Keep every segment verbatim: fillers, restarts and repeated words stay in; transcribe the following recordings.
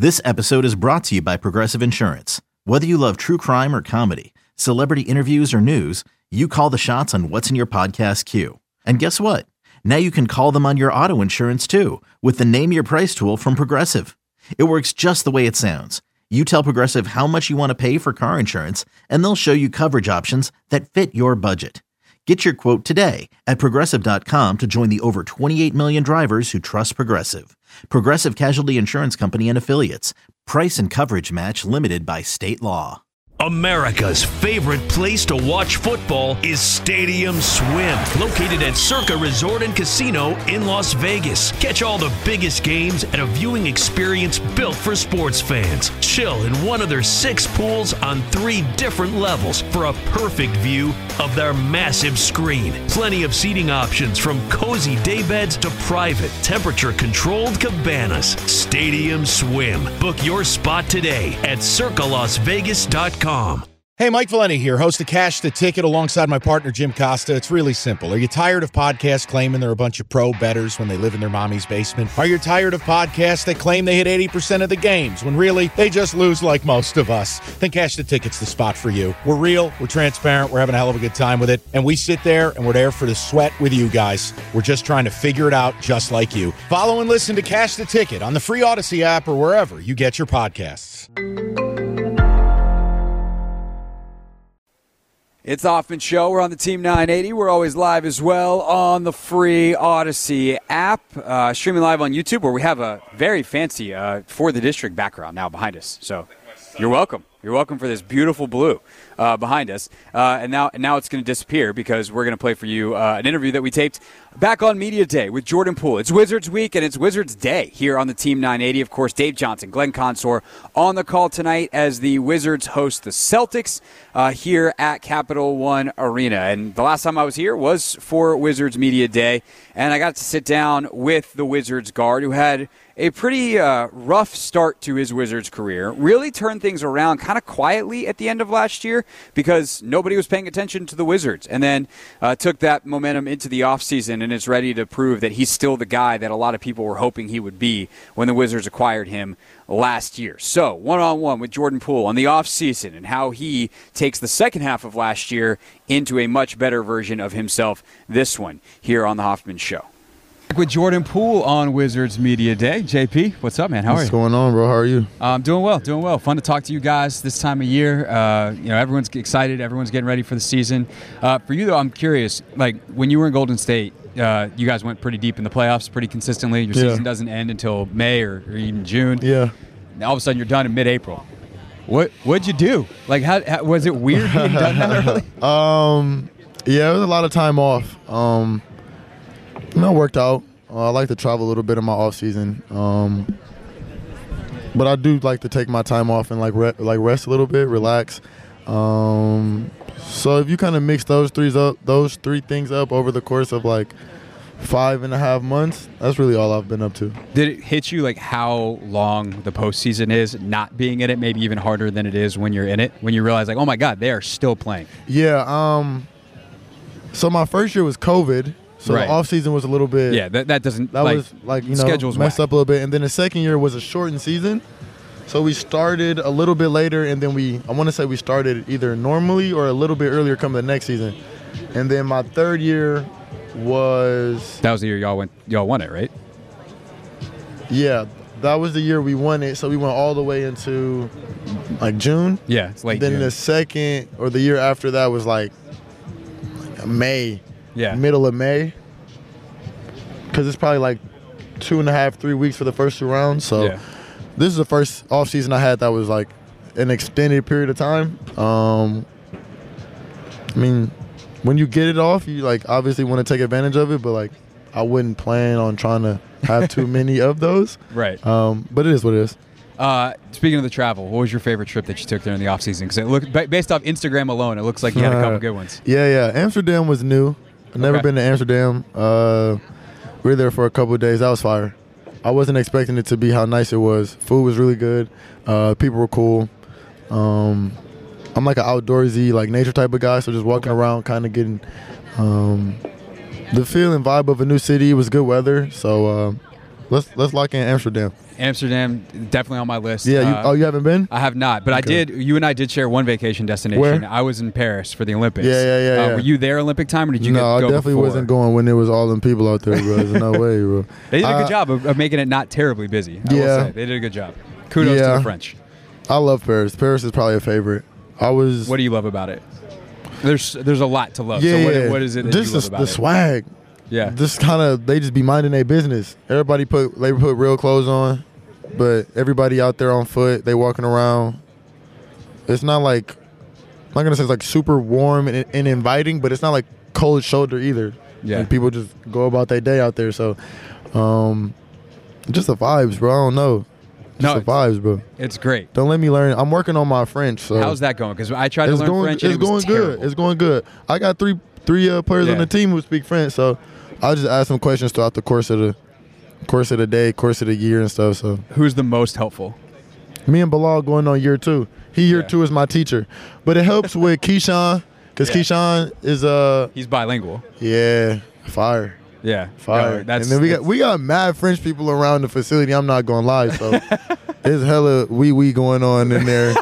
This episode is brought to you by Progressive Insurance. Whether you love true crime or comedy, celebrity interviews or news, you call the shots on what's in your podcast queue. And guess what? Now you can call them on your auto insurance too with the Name Your Price tool from Progressive. It works just the way it sounds. You tell Progressive how much you want to pay for car insurance, and they'll show you coverage options that fit your budget. Get your quote today at Progressive dot com to join the over twenty-eight million drivers who trust Progressive. Progressive Casualty Insurance Company and Affiliates. Price and coverage match limited by state law. America's favorite place to watch football is Stadium Swim, located at Circa Resort and Casino in Las Vegas. Catch all the biggest games at a viewing experience built for sports fans. Chill in one of their six pools on three different levels for a perfect view of their massive screen. Plenty of seating options from cozy daybeds to private, temperature-controlled cabanas. Stadium Swim. Book your spot today at circa las vegas dot com. Hey, Mike Valeni here, host of Cash the Ticket alongside my partner, Jim Costa. It's really simple. Are you tired of podcasts claiming they're a bunch of pro bettors when they live in their mommy's basement? Are you tired of podcasts that claim they hit eighty percent of the games when really they just lose like most of us? Then Cash the Ticket's the spot for you. We're real, we're transparent, we're having a hell of a good time with it, and we sit there and we're there for the sweat with you guys. We're just trying to figure it out just like you. Follow and listen to Cash the Ticket on the free Odyssey app or wherever you get your podcasts. It's Hoffman Show. We're on the Team nine eighty. We're always live as well on the free Odyssey app, uh, streaming live on YouTube, where we have a very fancy uh, For the District background now behind us. So you're welcome. You're welcome for this beautiful blue uh, behind us. Uh, and now and now it's going to disappear because we're going to play for you uh, an interview that we taped back on Media Day with Jordan Poole. It's Wizards Week and it's Wizards Day here on the Team nine eighty. Of course, Dave Johnson, Glenn Consor on the call tonight as the Wizards host the Celtics uh, here at Capital One Arena. And the last time I was here was for Wizards Media Day, and I got to sit down with the Wizards guard who had a pretty uh, rough start to his Wizards career. Really turned things around kind of quietly at the end of last year because nobody was paying attention to the Wizards, and then uh, took that momentum into the offseason and is ready to prove that he's still the guy that a lot of people were hoping he would be when the Wizards acquired him last year. So, one-on-one with Jordan Poole on the offseason and how he takes the second half of last year into a much better version of himself this one here on the Hoffman Show. With Jordan Poole on Wizards Media Day. J P, what's up, man? How are you? What's going on, bro? How are you? I'm um, doing well, doing well. Fun to talk to you guys this time of year. Uh, you know, everyone's excited. Everyone's getting ready for the season. Uh, for you, though, I'm curious. Like, when you were in Golden State, uh, you guys went pretty deep in the playoffs pretty consistently. Your yeah. season doesn't end until May or, or even June. Yeah. Now, all of a sudden, you're done in mid-April. What What'd you do? Like, how, how was it weird being done that early? Um, yeah, it was a lot of time off. Um, you know, worked out. Uh, I like to travel a little bit in my off season, um, but I do like to take my time off and like re- like rest a little bit, relax. Um, so if you kind of mix those three up, those three things up over the course of like five and a half months, that's really all I've been up to. Did it hit you like how long the postseason is, not being in it, maybe even harder than it is when you're in it? When you realize like, oh my God, they are still playing. Yeah. Um, so my first year was COVID. So right. the off season was a little bit. Yeah, that, that doesn't. That like, was like you know schedule's messed whack. up a little bit, and then the second year was a shortened season, so we started a little bit later, and then we I want to say we started either normally or a little bit earlier coming the next season, and then my third year was. That was the year y'all went. Y'all won it, right? Yeah, that was the year we won it. So we went all the way into like June. Yeah, it's late. Then June. the second or the year after that was like May. Yeah. Middle of May. Because it's probably like two and a half, three weeks for the first two rounds. So yeah. This is the first off season I had that was like an extended period of time. Um, I mean, when you get it off, you like obviously want to take advantage of it, but like I wouldn't plan on trying to have too many of those. Right. Um, but it is what it is. Uh, speaking of the travel, what was your favorite trip that you took during the off season? Because it looked, based off Instagram alone, it looks like you had a couple good ones. Yeah, yeah. Amsterdam was new. I've never Okay. been to Amsterdam. Uh, we were there for a couple of days. That was fire. I wasn't expecting it to be how nice it was. Food was really good. Uh, people were cool. Um, I'm like an outdoorsy, like nature type of guy, so just walking around, kind of getting um, the feel and vibe of a new city. It was good weather, so uh, let's let's lock in Amsterdam. Amsterdam, definitely on my list. Yeah. You, Uh, oh, you haven't been? I have not, but I Okay. did. You and I did share one vacation destination. Where? I was in Paris for the Olympics. Yeah, yeah, yeah, Uh, yeah. Were you there Olympic time, or did you no, get, I go definitely before? wasn't going when there was all them people out there, bro. There's no way, bro. They did a I- good job of, of making it not terribly busy. I will Yeah. say. They did a good job. Kudos to Yeah. the French. I love Paris. Paris is probably a favorite. I was. What do you love about it? There's there's a lot to love. Yeah, so what, yeah. what is it that just you love the, about the it? swag. Yeah. Just kind of they just be minding their business. Everybody put they put real clothes on, but everybody out there on foot. They walking around. It's not like I'm not gonna say it's like super warm and, and inviting, but it's not like cold shoulder either. Yeah. Like people just go about their day out there. So, um, just the vibes, bro. I don't know. Just No, the vibes, bro. It's great. Don't let me learn. I'm working on my French. So How's that going? Because I tried to it's learn going, French and it's it was going terrible. good. It's going good. I got three three uh, players Yeah. on the team who speak French, so I'll just ask them questions throughout the course of the course of the day, course of the year, and stuff. So Who's the most helpful? me and Bilal going on year two. He year Yeah. two is my teacher, but it helps with Keyshawn because Yeah. Keyshawn is uh He's bilingual. yeah fire. Yeah. Fire. No, that's, and then we got that's- we got mad French people around the facility. I'm not gonna lie, so there's hella wee wee going on in there.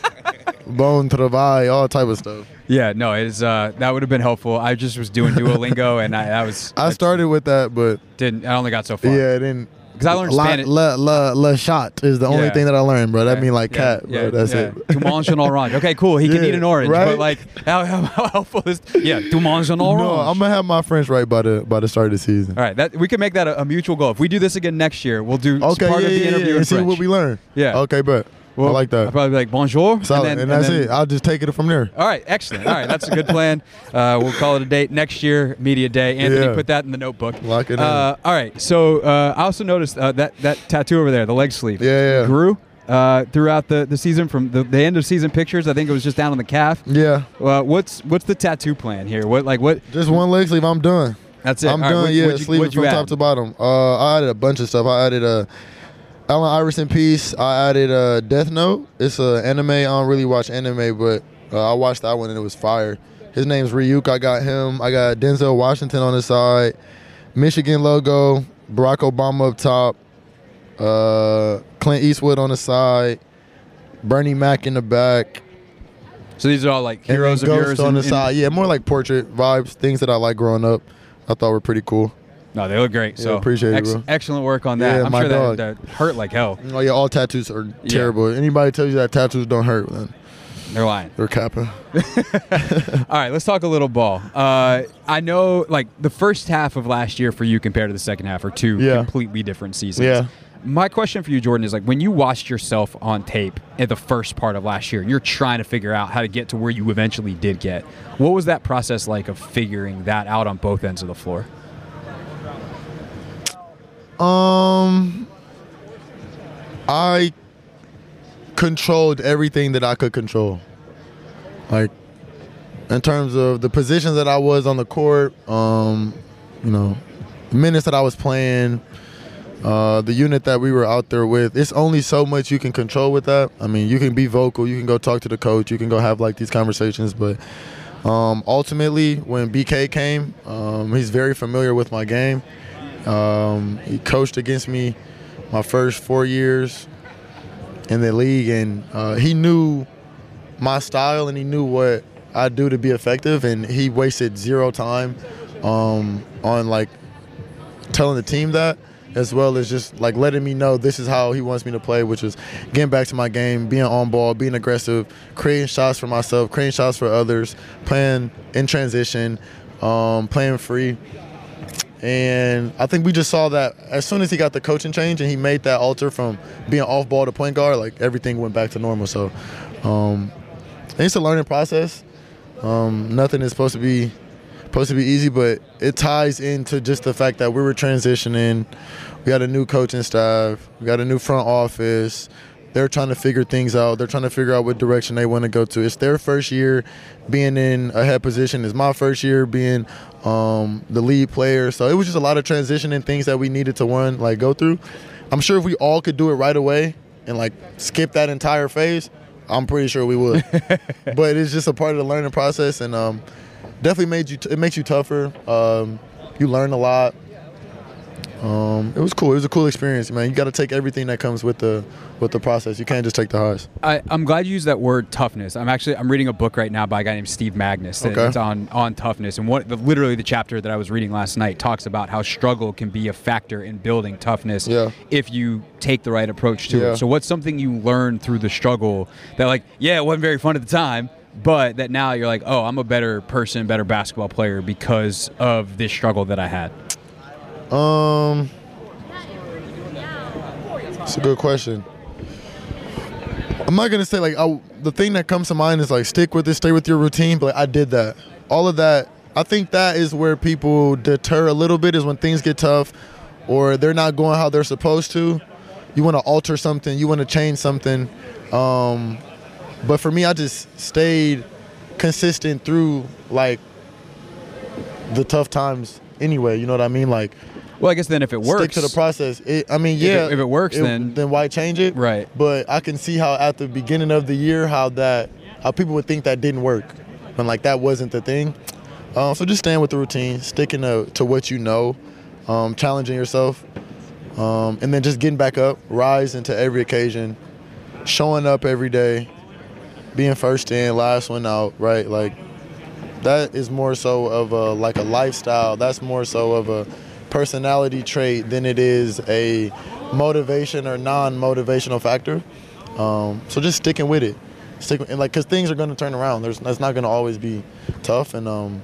Bon travail, all type of stuff. Yeah, no, it's uh, that would have been helpful. I just was doing Duolingo, and I, I was I started with that, but didn't. I only got so far. yeah, then because I learned la, Spanish. La, la, la shot is the only Yeah. thing that I learned, bro. That Yeah, mean like yeah, cat, bro. yeah, That's yeah. it. Tu manges un orange. Okay, cool. He can Yeah, eat an orange, right? but like, how, how, how helpful is? Yeah, tu manges un orange. No, I'm gonna have my French right by the by the start of the season. All right, that we can make that a, a mutual goal. If we do this again next year, we'll do Okay, part yeah, of the yeah, interview yeah. in And see French. what we learn. Yeah. Okay, but Well, I like that. I'll probably be like bonjour, Solid, and, and, then, that's and then, it. I'll just take it from there. All right, excellent. All right, that's a good plan. Uh, we'll call it a date next year, media day. Anthony, Yeah. put that in the notebook. Lock it in. Uh, all right, so uh, I also noticed uh, that that tattoo over there, the leg sleeve, Yeah, yeah. grew uh, throughout the, the season from the, the end of season pictures. I think it was just down on the calf. Yeah, Uh, what's what's the tattoo plan here? What like what? just one leg sleeve. I'm done. That's it. I'm All right, done. what- yeah, what'd you- sleeve it what'd you from add? top to bottom. Uh, I added a bunch of stuff. I added a Allen Iverson piece. I added a Death Note. It's an anime. I don't really watch anime, but uh, I watched that one and it was fire. His name's Ryuk. I got him. I got Denzel Washington on the side. Michigan logo. Barack Obama up top. Uh, Clint Eastwood on the side. Bernie Mac in the back. So these are all like And then heroes of Ghost yours on in- the in- side. Yeah, more like portrait vibes. Things that I like growing up. I thought were pretty cool. No, they look great. Yeah, So appreciate it, bro. Excellent work on that. Yeah, I'm my sure dog. that, that hurt like hell. Oh yeah, all tattoos are terrible. Anybody tells you that tattoos don't hurt, man, They're lying. they're capping. All right, let's talk a little ball. Uh, I know, like, the first half of last year for you compared to the second half are two Yeah. completely different seasons. Yeah. My question for you, Jordan, is like when you watched yourself on tape at the first part of last year, and you're trying to figure out how to get to where you eventually did get. What was that process like of figuring that out on both ends of the floor? Um, I controlled everything that I could control. Like, in terms of the positions that I was on the court, um, you know, the minutes that I was playing, uh, the unit that we were out there with. It's only so much you can control with that. I mean, you can be vocal, you can go talk to the coach, you can go have like these conversations, but um, ultimately, when B K came, um, he's very familiar with my game. Um, he coached against me my first four years in the league, and uh, he knew my style and he knew what I do to be effective, and he wasted zero time um, on like telling the team that, as well as just like letting me know this is how he wants me to play, which is getting back to my game, being on ball, being aggressive, creating shots for myself, creating shots for others, playing in transition, um, playing free. And I think we just saw that as soon as he got the coaching change and he made that alter from being off ball to point guard, like everything went back to normal. So um, it's a learning process. Um, nothing is supposed to be supposed to be easy, but it ties into just the fact that we were transitioning. We got a new coaching staff. We got a new front office. They're trying to figure things out. They're trying to figure out what direction they want to go to. It's their first year being in a head position. It's my first year being um, the lead player. So it was just a lot of transition and things that we needed to one like go through. I'm sure if we all could do it right away and like skip that entire phase, I'm pretty sure we would. But it's just a part of the learning process, and um, definitely made you. T- it makes you tougher. Um, you learn a lot. Um, it was cool. It was a cool experience, man. You got to take everything that comes with the with the process. You can't just take the highs. I, I'm glad you used that word toughness. I'm actually I'm reading a book right now by a guy named Steve Magnus. Okay. It's on on toughness, and what the, literally the chapter that I was reading last night talks about how struggle can be a factor in building toughness yeah. if you take the right approach to yeah. it. So what's something you learned through the struggle that, like, yeah, it wasn't very fun at the time, but that now you're like, oh, I'm a better person, better basketball player because of this struggle that I had? Um, it's a good question. I'm not gonna say like I, the thing that comes to mind is like stick with it, stay with your routine. But like, I did that. All of that. I think that is where people deter a little bit, is when things get tough, or they're not going how they're supposed to. You want to alter something. You want to change something. Um, but for me, I just stayed consistent through like the tough times. Anyway, you know what I mean? Like. Well, I guess then if it works, stick to the process. It, I mean, yeah. If it, if it works, it, then then why change it? Right. But I can see how at the beginning of the year, how that, how people would think that didn't work, and like that wasn't the thing. Um, so just staying with the routine, sticking to to what you know, um, challenging yourself, um, and then just getting back up, rise into every occasion, showing up every day, being first in, last one out. Right. Like that is more so of a like a lifestyle. That's more so of a personality trait than it is a motivation or non-motivational factor. Um, so just sticking with it, stick and like because things are going to turn around. There's it's not going to always be tough, and um,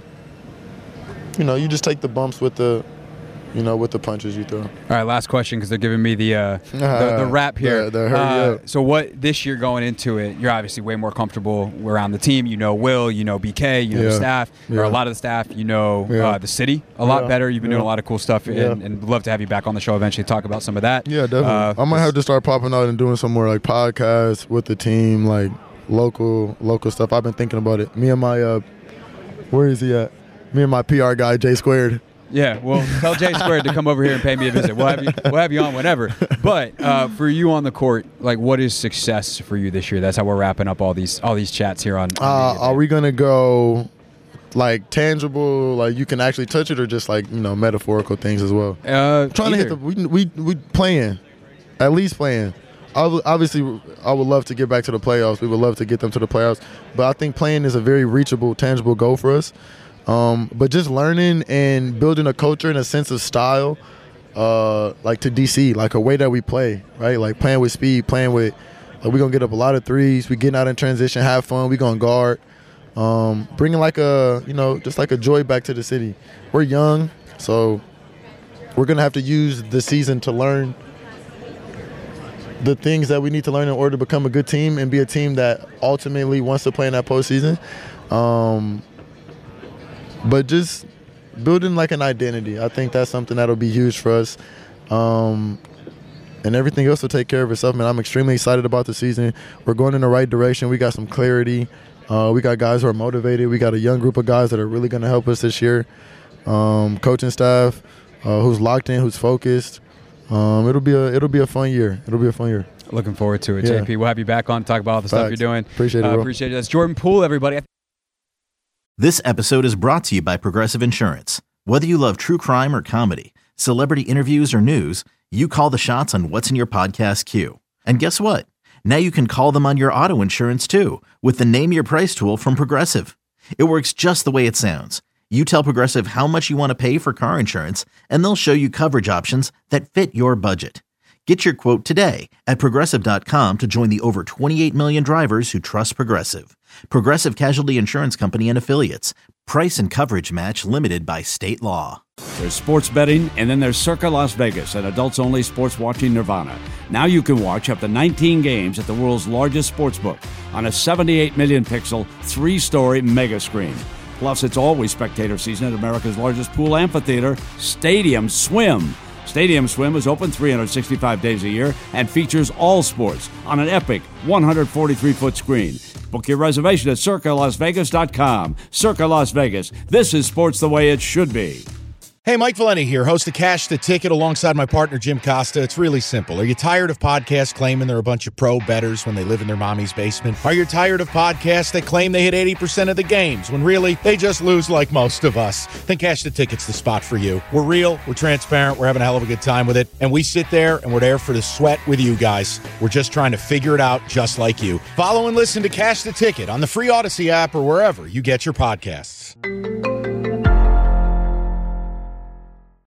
you know you just take the bumps with the, you know, with the punches you throw. All right, last question because they're giving me the uh, the, the wrap here. The, the hurry uh, up. So what this year going into it, you're obviously way more comfortable around the team. You know Will, you know B K, you know Yeah. the staff, Yeah. or a lot of the staff. You know Yeah. uh, the city a lot Yeah. better. You've been Yeah. doing a lot of cool stuff, and, Yeah. and love to have you back on the show eventually. Talk about some of that. Yeah, definitely. Uh, I might have to start popping out and doing some more like podcasts with the team, like local local stuff. I've been thinking about it. Me and my uh, where is he at? Me and my P R guy Jay Squared. Yeah, well, tell Jay Squared to come over here and pay me a visit. We'll have you, we'll have you on whenever. But uh, for you on the court, like, what is success for you this year? That's how we're wrapping up all these all these chats here on. on Uh, Media are Day. we gonna go like tangible, like you can actually touch it, or just like, you know, metaphorical things as well? Uh, Trying either. to hit the we we we playing, at least playing. I would- Obviously, I would love to get back to the playoffs. We would love to get them to the playoffs, but I think playing is a very reachable, tangible goal for us. Um, but just learning and building a culture and a sense of style, uh, like to D C, like a way that we play, right? Like playing with speed, playing with, like we're going to get up a lot of threes. We getting out in transition, have fun. We're going to guard. Um, bringing like a, you know, just like a joy back to the city. We're young, so we're going to have to use the season to learn the things that we need to learn in order to become a good team and be a team that ultimately wants to play in that postseason. Um, but just building like an identity. I think that's something that'll be huge for us. Um, and everything else will take care of itself, man. I'm extremely excited about the season. We're going in the right direction. We got some clarity. Uh, we got guys who are motivated. We got a young group of guys that are really going to help us this year. Um, coaching staff uh, who's locked in, who's focused. Um, it'll be a it'll be a fun year. It'll be a fun year. Looking forward to it, Yeah. J P. We'll have you back on to talk about all the stuff Facts. you're doing. Appreciate it, Uh, bro. appreciate it. That's Jordan Poole, everybody. This episode is brought to you by Progressive Insurance. Whether you love true crime or comedy, celebrity interviews or news, you call the shots on what's in your podcast queue. And guess what? Now you can call them on your auto insurance too with the Name Your Price tool from Progressive. It works just the way it sounds. You tell Progressive how much you want to pay for car insurance, and they'll show you coverage options that fit your budget. Get your quote today at Progressive dot com to join the over twenty-eight million drivers who trust Progressive. Progressive Casualty Insurance Company and Affiliates. Price and coverage match limited by state law. There's sports betting, and then there's Circa Las Vegas, an adults-only sports watching nirvana. Now you can watch up to nineteen games at the world's largest sportsbook on a seventy-eight million pixel, three-story mega screen. Plus, it's always spectator season at America's largest pool amphitheater, Stadium Swim. Stadium Swim is open three hundred sixty-five days a year and features all sports on an epic one hundred forty-three foot screen. Book your reservation at Circa Las Vegas dot com. Circa Las Vegas. This is sports the way it should be. Hey, Mike Valenti here, host of Cash the Ticket alongside my partner, Jim Costa. It's really simple. Are you tired of podcasts claiming they're a bunch of pro bettors when they live in their mommy's basement? Are you tired of podcasts that claim they hit eighty percent of the games when really they just lose like most of us? Then Cash the Ticket's the spot for you. We're real, we're transparent, we're having a hell of a good time with it, and we sit there and we're there for the sweat with you guys. We're just trying to figure it out just like you. Follow and listen to Cash the Ticket on the free Odyssey app or wherever you get your podcasts.